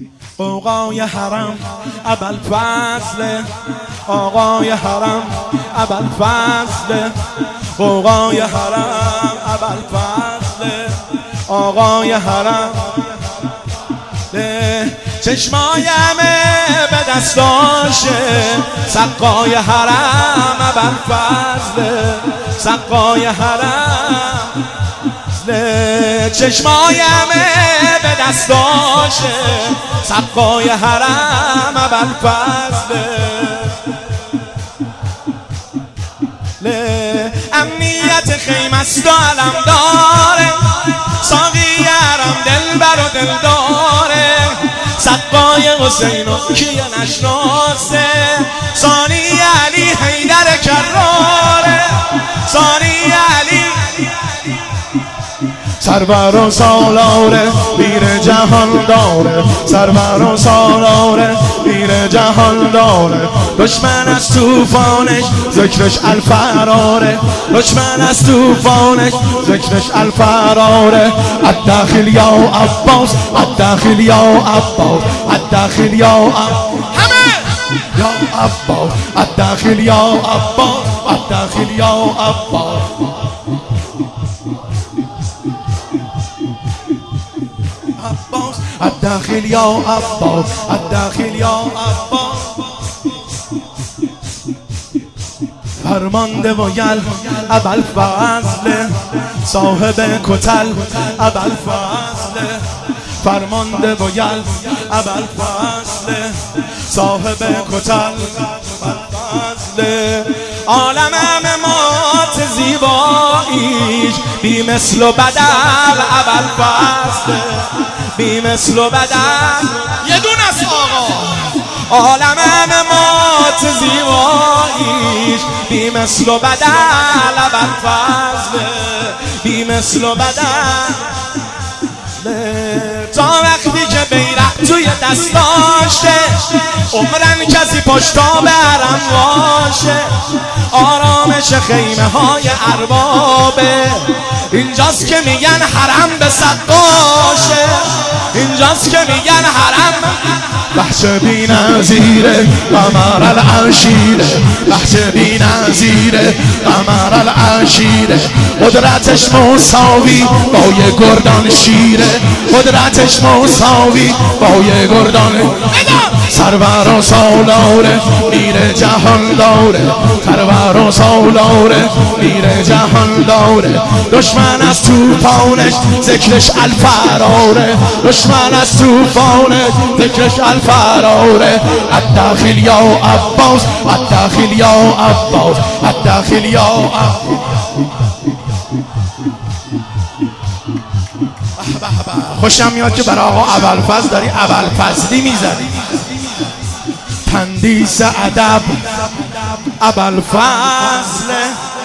آقای حرم ابوالفضل، آقای حرم ابوالفضل، آقای حرم ابوالفضل، آقای حرم. چشمایم به دستاشه سقای حرم ابوالفضل، سقای حرم. چشمایم به دستاشه سقای حرم ابوالفضل. امنیت خیمه است و علم داره، ساقی حرم دلبر و دل داره، سقای حسین و کیه نشناسه، ثانی علی حیدر کراره، ثانی علی سرور و سالاره پیر جهان داره، سرور و سالاره پیر جهان داره. دشمن از توفانش ذکرش الفراره، دشمن از توفانش ذکرش الفراره. الداخل یا عباس، الداخل یا عباس، الداخل یا عباس، همه یا عباس، الداخل یا عباس، الداخل یا عباس. الداخل یا عباس، الداخل یا عباس. فرمانده و یل ابوالفضل، صاحب کتل ابوالفضل، فرمانده و یل ابوالفضل، صاحب کتل ابوالفضل. عالم امامات زیباییش بی مثل و بدل ابوالفضل، بی مثل و بدل. یه دونه است آقا. عالم امامات زیباییش بی مثل و بدل ابوالفضل، بی مثل و بدل. تا وقتی که بیرق توی دست داشته عمرن کسی پشتاب حرم باشه. آرامش خیمه های اربابه، اینجاست که میگن حرم به سقاشه، اینجاست که میگن حرم. بحث بی نظیره قمر العشیره، بحث بی نظیره قمر العشیره. قدرتش مساوی با یه گردان شیره، قدرتش مساوی با یه گردان. سرور و سالاره میر جهان داره، سرور و سالاره میر جهان داره. دشمن از توفانش ذکرش الفراره، دشمن از توفانش ذکرش الفراره. الداخل یا عباس، الداخل یا عباس، الداخل یا عباس. خوشم میاد که برای آقا ابوالفضل داری ابوالفضلی میزنی. تندیس ادب ابوالفضل،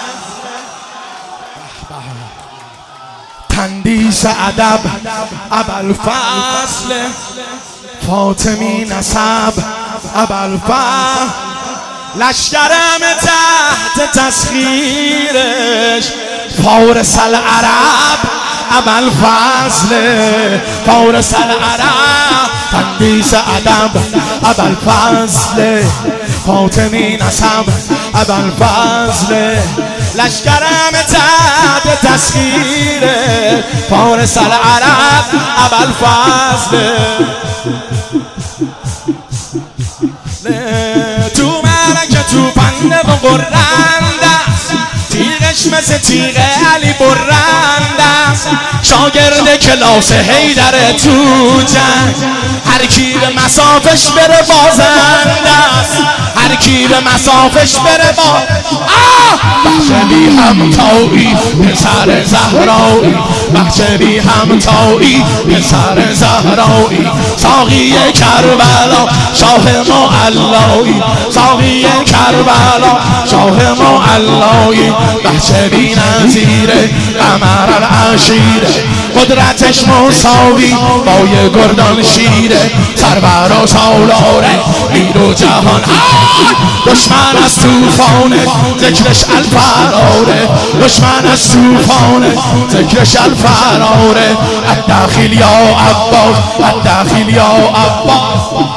تندیس ادب ابوالفضل، فاطمی نسب ابوالفضل. لشکرم تحت تسخیرش فارس العرب ابوالفضل، فارس العرب. تندیس ادب ابوالفضل، فاطمی نسب ابوالفضل. لشکرم تحت تسخیر فارس العرب ابوالفضل. تو مرکه تو پنده و قرنده، تیغش مثل تیغ علی برنده، شاگرد کلاس حیدر تو جنگ. هر کی به مسافش بره بازنده است، هر کی به مسافش بره بخش بی همتایی پسر زهرایی، بخش بی همتایی پسر زهرایی. ساقی کربلا شاه معلایی، ساقی کربلا شاه معلایی. بخش بی نظیره قمر العشیره، قدرتش مساوی با یه گردان شیره، سرور و سالاره ایرو جهان. دشمن از توفانه ذکرش الفراره، دشمن از توفانه ذکرش الفراره. الداخل یا عباس، الداخل یا عباس.